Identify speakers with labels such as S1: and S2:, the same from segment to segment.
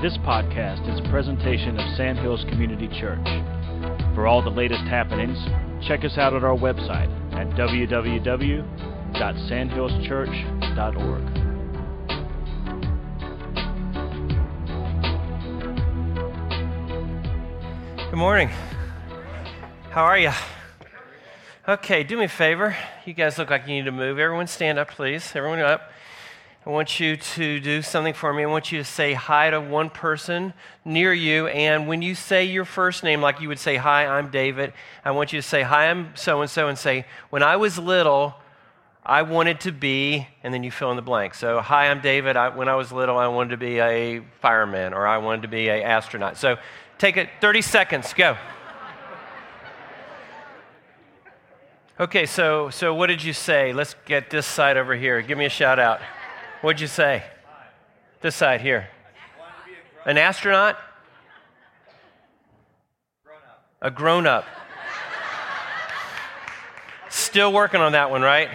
S1: This podcast is a presentation of Sandhills Community Church. For all the latest happenings, check us out at our website at www.sandhillschurch.org.
S2: Good morning. How are you? Okay, do me a favor. You guys look like you need to move. Everyone stand up, please. Everyone up. I want you to do something for me. I want you to say hi to one person near you. And when you say your first name, like you would say, "Hi, I'm David," I want you to say, "Hi, I'm so-and-so," and say, "When I was little, I wanted to be," and then you fill in the blank. So, "Hi, I'm David. When I was little, I wanted to be a fireman," or "I wanted to be an astronaut." So take it 30 seconds. Go. Okay, so what did you say? Let's get this side over here. Give me a shout out. What'd you say? This side here. An astronaut? A grown-up. Still working on that one, right?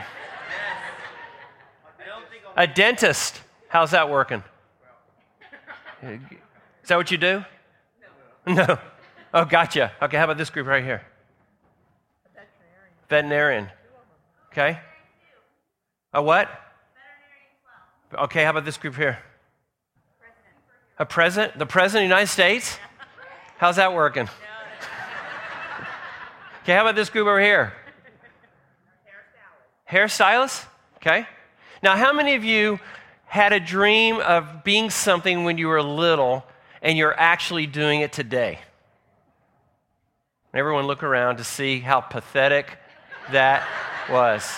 S2: A dentist. How's that working? Is that what you do? No. Oh, gotcha. Okay, how about this group right here? Veterinarian. Okay. A what? Okay, how about this group here? A president? The president of the United States? How's that working? Okay, how about this group over here? Hairstylist? Okay. Now, how many of you had a dream of being something when you were little and you're actually doing it today? Everyone look around to see how pathetic that was.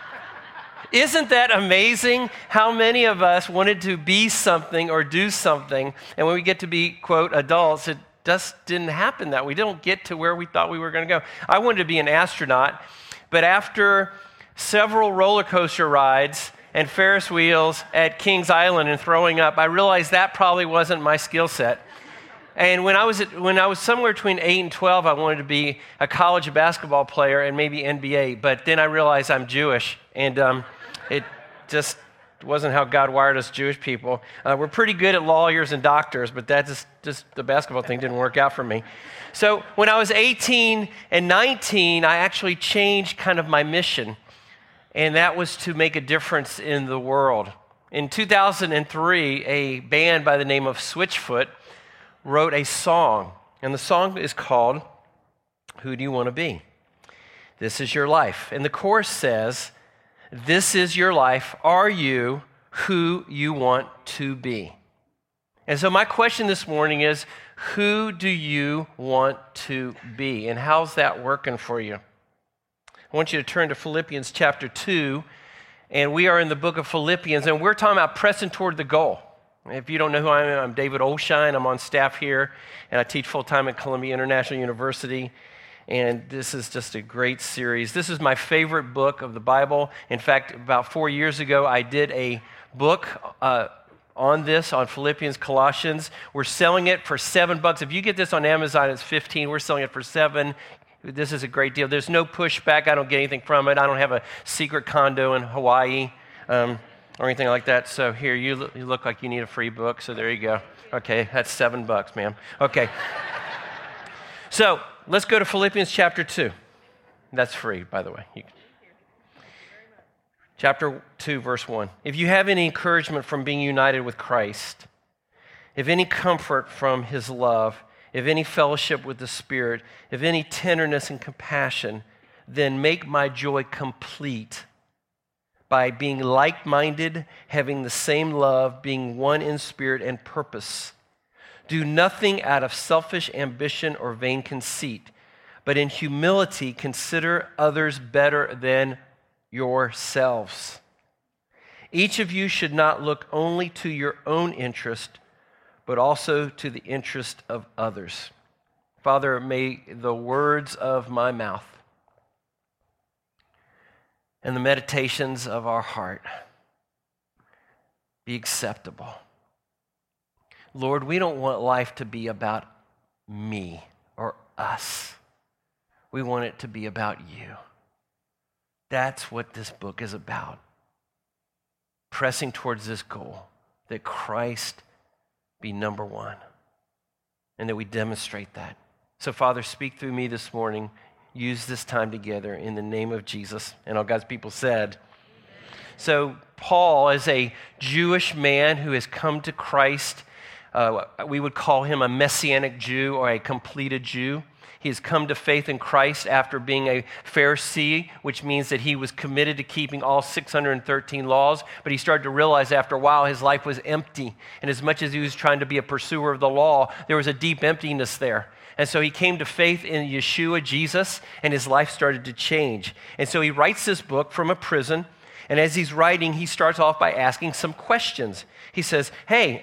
S2: Isn't that amazing how many of us wanted to be something or do something, and when we get to be, quote, adults, it just didn't happen that we don't get to where we thought we were going to go. I wanted to be an astronaut, but after several roller coaster rides and Ferris wheels at Kings Island and throwing up, I realized that probably wasn't my skill set. And when I was somewhere between 8 and 12, I wanted to be a college basketball player and maybe NBA. But then I realized I'm Jewish, and it just wasn't how God wired us Jewish people. We're pretty good at lawyers and doctors, but that just the basketball thing didn't work out for me. So when I was 18 and 19, I actually changed kind of my mission, and that was to make a difference in the world. In 2003, a band by the name of Switchfoot wrote a song, and the song is called "Who Do You Want to Be?" This is your life. And the chorus says, "This is your life. Are you who you want to be?" And so my question this morning is, who do you want to be? And how's that working for you? I want you to turn to Philippians chapter 2, and we are in the book of Philippians, and we're talking about pressing toward the goal. If you don't know who I am, I'm David Olshine. I'm on staff here, and I teach full-time at Columbia International University. And this is just a great series. This is my favorite book of the Bible. In fact, about 4 years ago, I did a book on Philippians, Colossians. We're selling it for $7. If you get this on Amazon, it's $15. We're selling it for $7. This is a great deal. There's no pushback. I don't get anything from it. I don't have a secret condo in Hawaii. Or anything like that. So here, you look like you need a free book, so there you go. Okay, that's $7, ma'am. Okay. So let's go to Philippians chapter 2. That's free, by the way. Chapter 2, verse 1. If you have any encouragement from being united with Christ, if any comfort from his love, if any fellowship with the Spirit, if any tenderness and compassion, then make my joy complete by being like-minded, having the same love, being one in spirit and purpose. Do nothing out of selfish ambition or vain conceit, but in humility consider others better than yourselves. Each of you should not look only to your own interest, but also to the interest of others. Father, may the words of my mouth and the meditations of our heart be acceptable. Lord, we don't want life to be about me or us. We want it to be about you. That's what this book is about. Pressing towards this goal, that Christ be number one, and that we demonstrate that. So, Father, speak through me this morning. Use this time together in the name of Jesus. And all God's people said. So, Paul is a Jewish man who has come to Christ. We would call him a Messianic Jew or a completed Jew. He has come to faith in Christ after being a Pharisee, which means that he was committed to keeping all 613 laws, but he started to realize after a while his life was empty. And as much as he was trying to be a pursuer of the law, there was a deep emptiness there. And so he came to faith in Yeshua, Jesus, and his life started to change. And so he writes this book from a prison, and as he's writing, he starts off by asking some questions. He says, hey,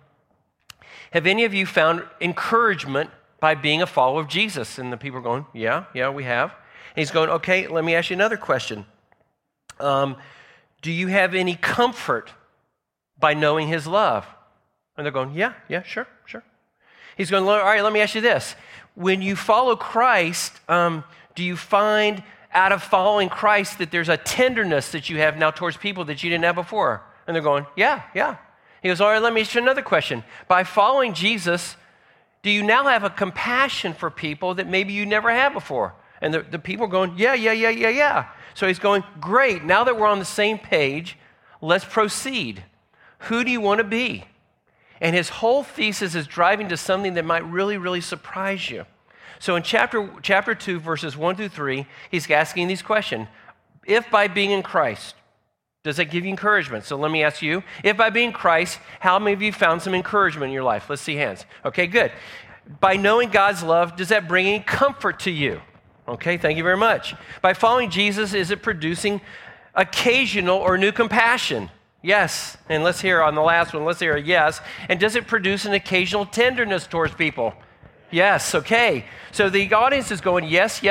S2: have any of you found encouragement by being a follower of Jesus? And the people are going, yeah, we have. And he's going, okay, let me ask you another question. Do you have any comfort by knowing his love? And they're going, yeah, sure. He's going, all right, let me ask you this. When you follow Christ, do you find out of following Christ that there's a tenderness that you have now towards people that you didn't have before? And they're going, yeah. He goes, all right, let me ask you another question. By following Jesus, do you now have a compassion for people that maybe you never had before? And the people are going, yeah. So he's going, great. Now that we're on the same page, let's proceed. Who do you want to be? And his whole thesis is driving to something that might really, really surprise you. So in chapter 2, verses 1 through 3, he's asking these questions. If by being in Christ, does that give you encouragement? So let me ask you, if by being Christ, how many of you found some encouragement in your life? Let's see hands. Okay, good. By knowing God's love, does that bring any comfort to you? Okay, thank you very much. By following Jesus, is it producing occasional or new compassion? Yes. And let's hear on the last one, let's hear a yes. And does it produce an occasional tenderness towards people? Yes, okay. So the audience is going, yes.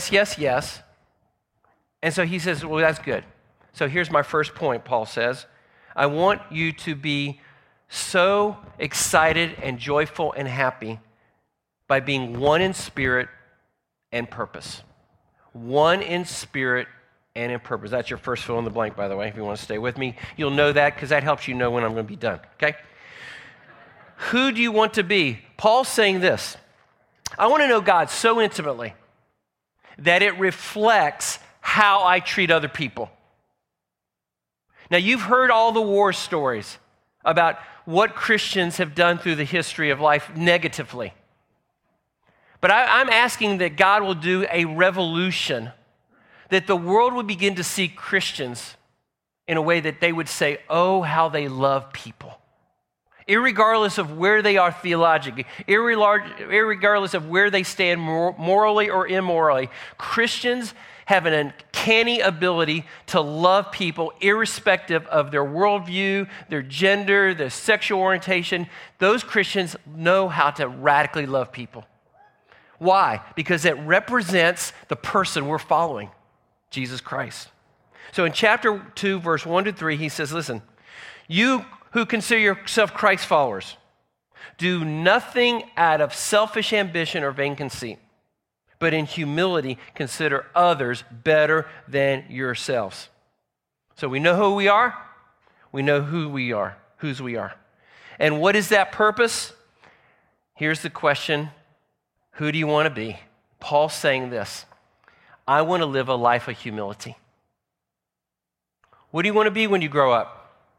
S2: And so he says, well, that's good. So here's my first point, Paul says. I want you to be so excited and joyful and happy by being one in spirit and purpose. One in spirit and in purpose. That's your first fill in the blank, by the way, if you want to stay with me. You'll know that because that helps you know when I'm going to be done, okay? Who do you want to be? Paul's saying this. I want to know God so intimately that it reflects how I treat other people. Now, you've heard all the war stories about what Christians have done through the history of life negatively. But I'm asking that God will do a revolution, that the world would begin to see Christians in a way that they would say, oh, how they love people. Irregardless of where they are theologically, irregardless of where they stand morally or immorally, Christians have an uncanny ability to love people irrespective of their worldview, their gender, their sexual orientation. Those Christians know how to radically love people. Why? Because it represents the person we're following, Jesus Christ. So in chapter 2, verse 1 to 3, he says, listen, you who consider yourself Christ followers, do nothing out of selfish ambition or vain conceit, but in humility consider others better than yourselves. So we know who we are. We know who we are, whose we are. And what is that purpose? Here's the question. Who do you want to be? Paul's saying this. I want to live a life of humility. What do you want to be when you grow up?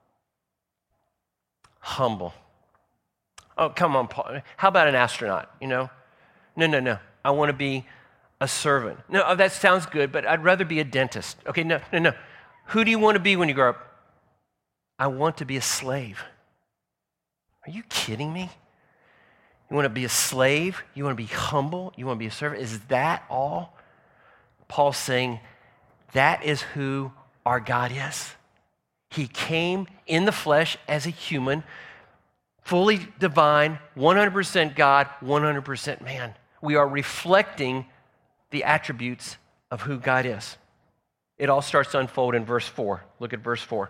S2: Humble. Oh, come on, Paul. How about an astronaut, you know? No. I want to be a servant. No, that sounds good, but I'd rather be a dentist. Okay, no. Who do you want to be when you grow up? I want to be a slave. Are you kidding me? You want to be a slave? You want to be humble? You want to be a servant? Is that all? Paul's saying that is who our God is. He came in the flesh as a human, fully divine, 100% God, 100% man. We are reflecting the attributes of who God is. It all starts to unfold in verse 4. Look at verse 4.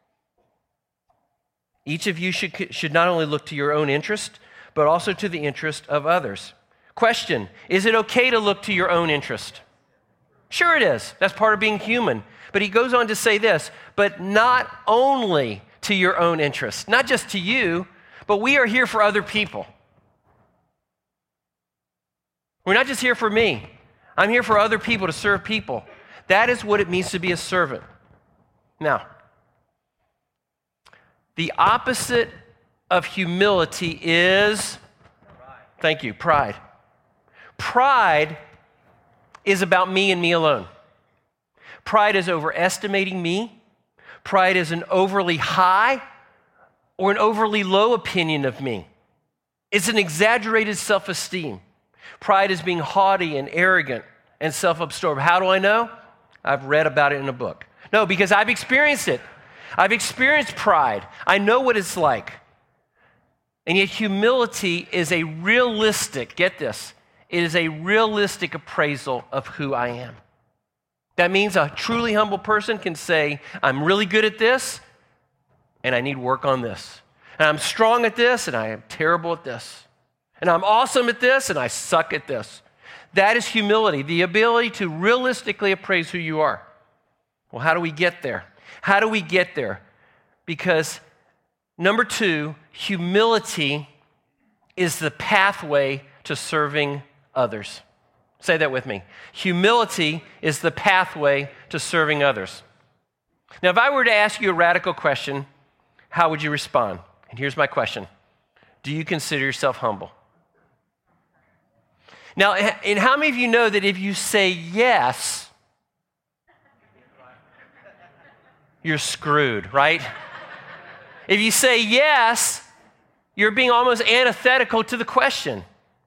S2: Each of you should not only look to your own interest, but also to the interest of others. Question, is it okay to look to your own interest? Sure it is. That's part of being human. But he goes on to say this, but not only to your own interest, not just to you, but we are here for other people. We're not just here for me. I'm here for other people, to serve people. That is what it means to be a servant. Now, the opposite of humility is, thank you, pride. Pride is about me and me alone. Pride is overestimating me. Pride is an overly high or an overly low opinion of me. It's an exaggerated self-esteem. Pride is being haughty and arrogant and self-absorbed. How do I know? I've read about it in a book. No, because I've experienced it. I've experienced pride. I know what it's like. And yet humility is a realistic, get this, it is a realistic appraisal of who I am. That means a truly humble person can say, I'm really good at this, and I need work on this. And I'm strong at this, and I am terrible at this. And I'm awesome at this, and I suck at this. That is humility, the ability to realistically appraise who you are. Well, how do we get there? How do we get there? Because number two, humility is the pathway to serving others. Say that with me. Humility is the pathway to serving others. Now, if I were to ask you a radical question, how would you respond? And here's my question. Do you consider yourself humble? Now, and how many of you know that if you say yes, you're screwed, right? If you say yes, you're being almost antithetical to the question.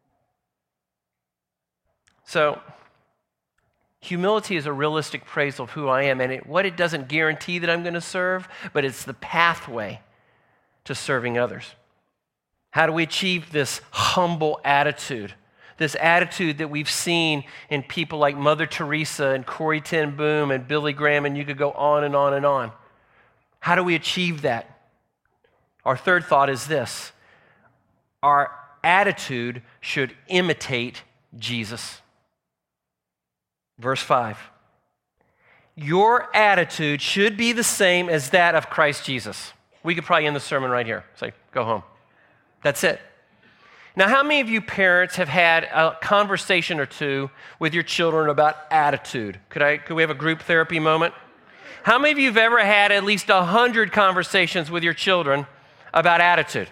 S2: So, humility is a realistic appraisal of who I am, and what it doesn't guarantee that I'm going to serve, but it's the pathway to serving others. How do we achieve this humble attitude? This attitude that we've seen in people like Mother Teresa and Corrie ten Boom and Billy Graham, and you could go on and on and on. How do we achieve that? Our third thought is this. Our attitude should imitate Jesus. Verse 5. Your attitude should be the same as that of Christ Jesus. We could probably end the sermon right here. Say, go home. That's it. Now, how many of you parents have had a conversation or two with your children about attitude? Could we have a group therapy moment? How many of you have ever had at least 100 conversations with your children about attitude?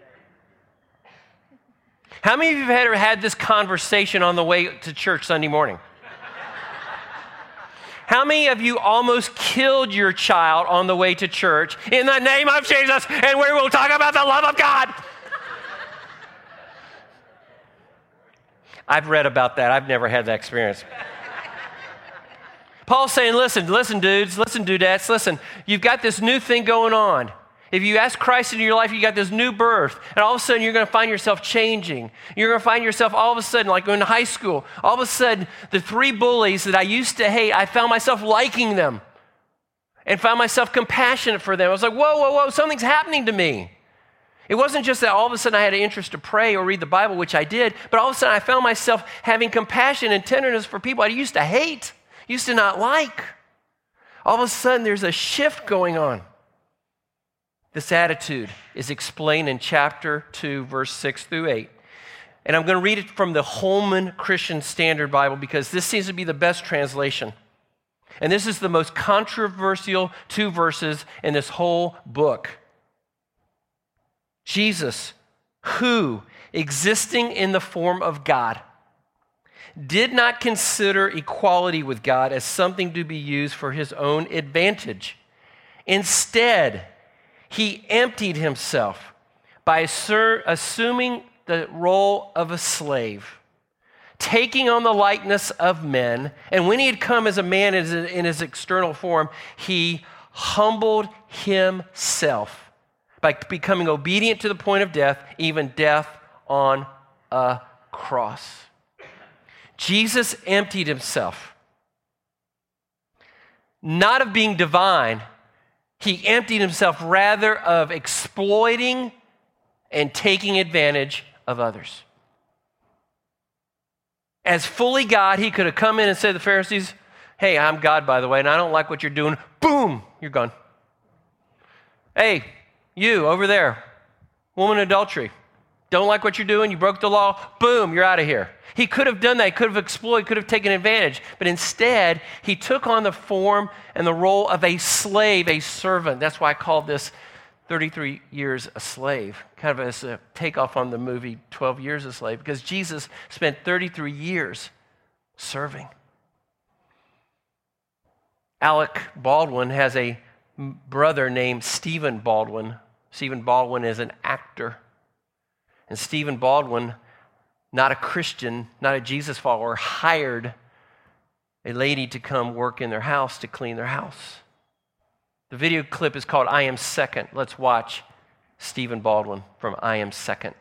S2: How many of you have ever had this conversation on the way to church Sunday morning? How many of you almost killed your child on the way to church in the name of Jesus, and we will talk about the love of God? I've read about that. I've never had that experience. Paul's saying, listen, dudes, listen, dudettes, listen, you've got this new thing going on. If you ask Christ into your life, you got this new birth, and all of a sudden you're going to find yourself changing. You're going to find yourself all of a sudden, like in high school, all of a sudden the three bullies that I used to hate, I found myself liking them and found myself compassionate for them. I was like, whoa, something's happening to me. It wasn't just that all of a sudden I had an interest to pray or read the Bible, which I did, but all of a sudden I found myself having compassion and tenderness for people I used to hate, used to not like. All of a sudden there's a shift going on. This attitude is explained in chapter 2, verse 6 through 8. And I'm going to read it from the Holman Christian Standard Bible because this seems to be the best translation. And this is the most controversial 2 verses in this whole book. Jesus, who, existing in the form of God, did not consider equality with God as something to be used for his own advantage. Instead, he emptied himself by assuming the role of a slave, taking on the likeness of men, and when he had come as a man in his external form, he humbled himself by becoming obedient to the point of death, even death on a cross. Jesus emptied himself, not of being divine. He emptied himself rather of exploiting and taking advantage of others. As fully God, he could have come in and said to the Pharisees, hey, I'm God, by the way, and I don't like what you're doing. Boom, you're gone. Hey, you over there, Woman in adultery. Don't like what you're doing, you broke the law, boom, you're out of here. He could have done that, he could have exploited, could have taken advantage, but instead, he took on the form and the role of a slave, a servant. That's why I called this 33 years a slave, kind of as a takeoff on the movie 12 Years a Slave, because Jesus spent 33 years serving. Alec Baldwin has a brother named Stephen Baldwin. Stephen Baldwin is an actor. And Stephen Baldwin, not a Christian, not a Jesus follower, hired a lady to come work in their house to clean their house. The video clip is called I Am Second. Let's watch Stephen Baldwin from I Am Second.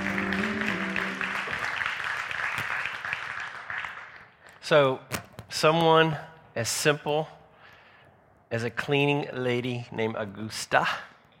S2: So, someone as simple as a cleaning lady named Augusta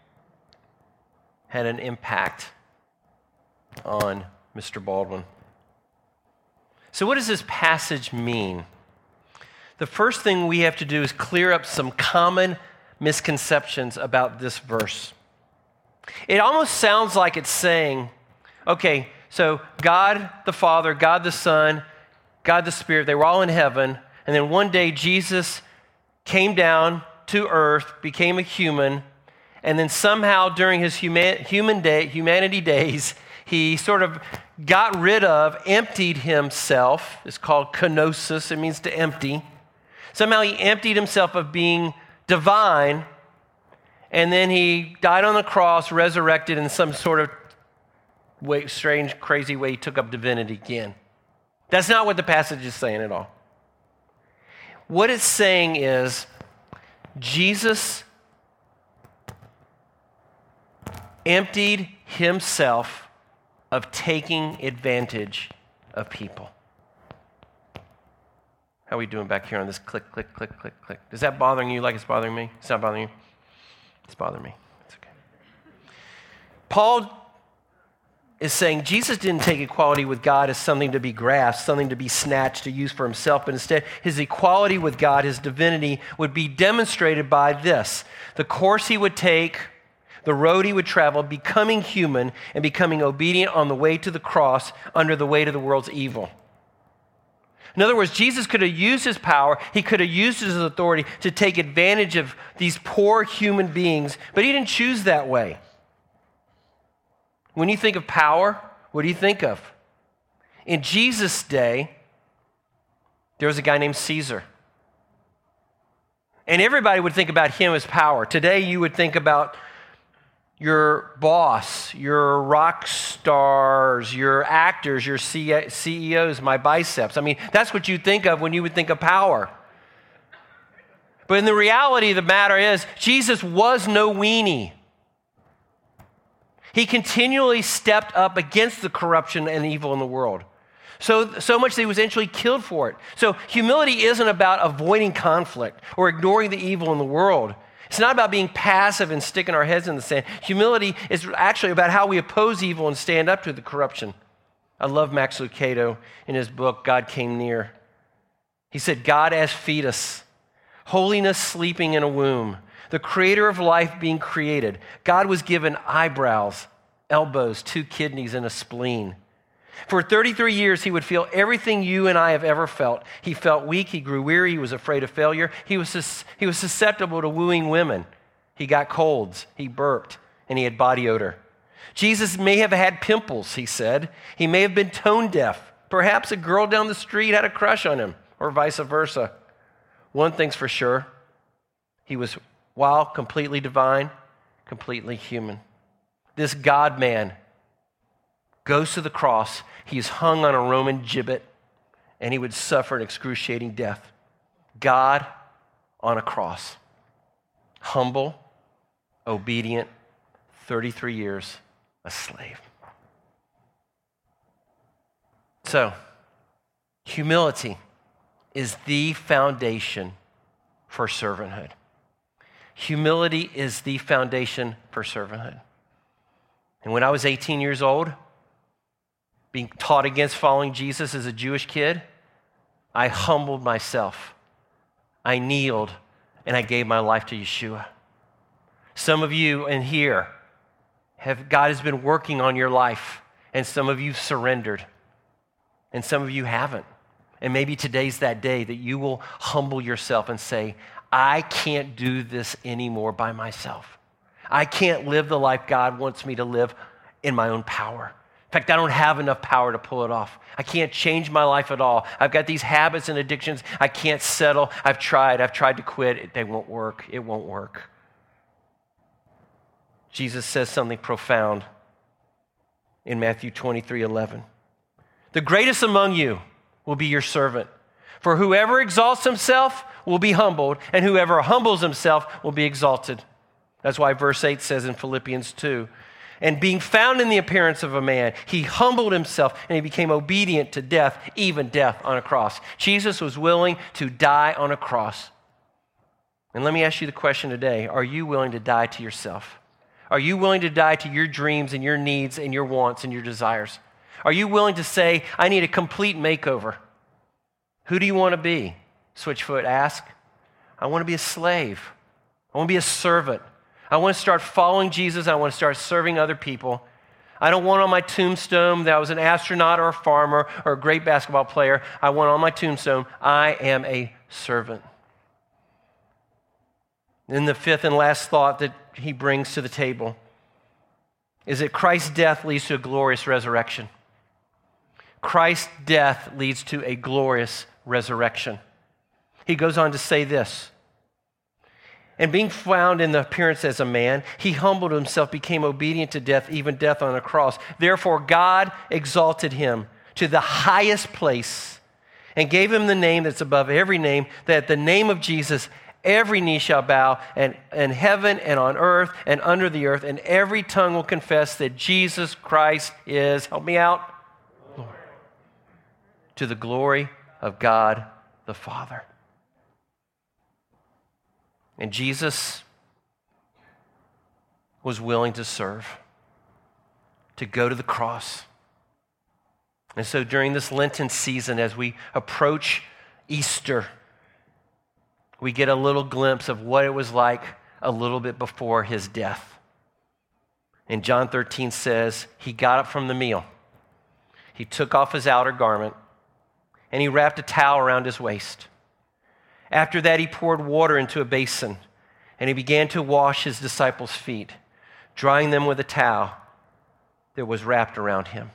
S2: had an impact on Mr. Baldwin. So what does this passage mean? The first thing we have to do is clear up some common misconceptions about this verse. It almost sounds like it's saying, okay, so God the Father, God the Son, God the Spirit, they were all in heaven, and then one day Jesus came down to earth, became a human, and then somehow during his humanity days, he sort of got rid of, emptied himself. It's called kenosis. It means to empty. Somehow he emptied himself of being divine, and then he died on the cross, resurrected in some sort of strange, crazy way. He took up divinity again. That's not what the passage is saying at all. What it's saying is Jesus emptied himself of taking advantage of people. How are we doing back here on this click, click, click, click, click? Is that bothering you like it's bothering me? It's not bothering you? It's bothering me. It's okay. Paul is saying Jesus didn't take equality with God as something to be grasped, something to be snatched, to use for himself, but instead his equality with God, his divinity, would be demonstrated by this: the course he would take, the road he would travel, becoming human and becoming obedient on the way to the cross under the weight of the world's evil. In other words, Jesus could have used his power, he could have used his authority to take advantage of these poor human beings, but he didn't choose that way. When you think of power, what do you think of? In Jesus' day, there was a guy named Caesar. And everybody would think about him as power. Today, you would think about your boss, your rock stars, your actors, your CEOs, my biceps. I mean, that's what you think of when you would think of power. But in the reality of the matter is, Jesus was no weenie. He continually stepped up against the corruption and evil in the world. So much that he was eventually killed for it. So humility isn't about avoiding conflict or ignoring the evil in the world. It's not about being passive and sticking our heads in the sand. Humility is actually about how we oppose evil and stand up to the corruption. I love Max Lucado in his book, God Came Near. He said, God as fetus, holiness sleeping in a womb, the creator of life being created. God was given eyebrows, elbows, 2 kidneys, and a spleen. For 33 years, he would feel everything you and I have ever felt. He felt weak, he grew weary, he was afraid of failure. He was susceptible to wooing women. He got colds, he burped, and he had body odor. Jesus may have had pimples, he said. He may have been tone deaf. Perhaps a girl down the street had a crush on him, or vice versa. One thing's for sure, he was, while completely divine, completely human. This God-man goes to the cross, he's hung on a Roman gibbet, and he would suffer an excruciating death. God on a cross. Humble, obedient, 33 years a slave. So, humility is the foundation for servanthood. Humility is the foundation for servanthood. And when I was 18 years old, being taught against following Jesus as a Jewish kid, I humbled myself. I kneeled, and I gave my life to Yeshua. Some of you in here God has been working on your life, and some of you surrendered, and some of you haven't. And maybe today's that day that you will humble yourself and say, I can't do this anymore by myself. I can't live the life God wants me to live in my own power. In fact, I don't have enough power to pull it off. I can't change my life at all. I've got these habits and addictions. I can't settle. I've tried to quit. They won't work. It won't work. Jesus says something profound in Matthew 23:11. The greatest among you will be your servant. For whoever exalts himself will be humbled, and whoever humbles himself will be exalted. That's why verse 8 says in Philippians 2, and being found in the appearance of a man, he humbled himself and he became obedient to death, even death on a cross. Jesus was willing to die on a cross. And let me ask you the question today. Are you willing to die to yourself? Are you willing to die to your dreams and your needs and your wants and your desires? Are you willing to say, I need a complete makeover? Who do you want to be? Switchfoot asked. I want to be a slave. I want to be a servant. I want to start following Jesus. I want to start serving other people. I don't want on my tombstone that I was an astronaut or a farmer or a great basketball player. I want on my tombstone, I am a servant. Then the fifth and last thought that he brings to the table is that Christ's death leads to a glorious resurrection. Christ's death leads to a glorious resurrection. He goes on to say this, and being found in the appearance as a man, he humbled himself, became obedient to death, even death on a cross. Therefore, God exalted him to the highest place and gave him the name that's above every name, that at the name of Jesus, every knee shall bow, and in heaven and on earth and under the earth, and every tongue will confess that Jesus Christ is, help me out, Lord, to the glory of God the Father. And Jesus was willing to serve, to go to the cross. And so during this Lenten season, as we approach Easter, we get a little glimpse of what it was like a little bit before his death. And John 13 says, he got up from the meal. He took off his outer garment, and he wrapped a towel around his waist. After that, he poured water into a basin, and he began to wash his disciples' feet, drying them with a towel that was wrapped around him.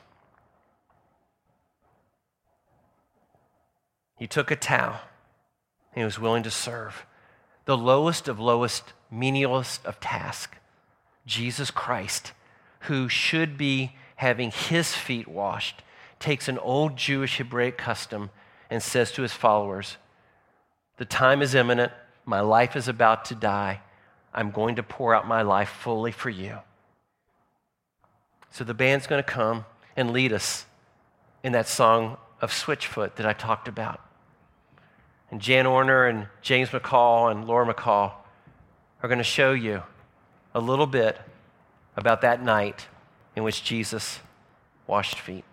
S2: He took a towel, and he was willing to serve. The lowest of lowest, menialest of tasks, Jesus Christ, who should be having his feet washed, takes an old Jewish Hebraic custom and says to his followers, the time is imminent. My life is about to die. I'm going to pour out my life fully for you. So the band's going to come and lead us in that song of Switchfoot that I talked about. And Jan Orner and James McCall and Laura McCall are going to show you a little bit about that night in which Jesus washed feet.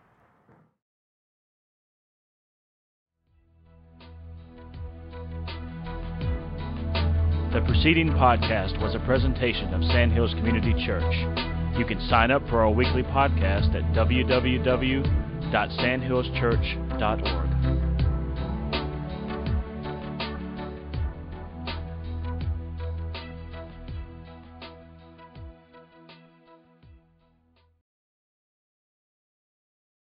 S1: The preceding podcast was a presentation of Sandhills Community Church. You can sign up for our weekly podcast at www.sandhillschurch.org.